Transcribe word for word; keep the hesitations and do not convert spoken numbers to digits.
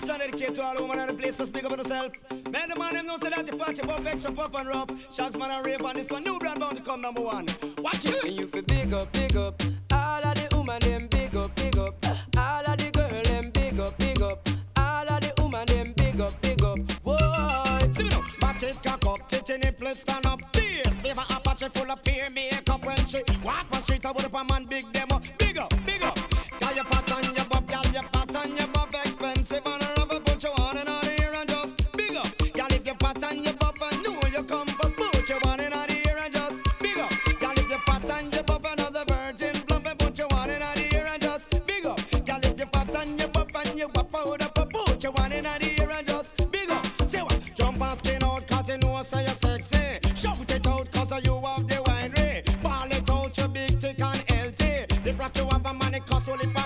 one dedicate to all the women and the place to speak up for yourself. Man, the man them know say that the party pop extra pop and rough. Shanks man and rave on this one. New brand bound to come number one. Watch it. And you feel big up, big up. All of the woman them big up, big up. All of the girl them big up, big up. All of the woman them big up, big up. Whoa. See me now. Back it cock up, tit in it, place stand up. This favor Apache full of peer makeup when she walk on street. I would up a man big demo. Big up, big up. Got your pat on your bob, got your pat on your bob. Expensive and a rubber, put your one in the ear and just big up. Got if your pat on your bob and know you come, but put your one in the ear and just big up. Got if your pat on your bob another virgin plump and put your one in the ear and just big up. Got if your pat on your bob and you wap out up, put your one in the ear and just big up. Say what? Jump and skin out cause you know say you're sexy. Shout it out cause you have the winery. Ball it out, you big thick and healthy. The rock you have a money cost only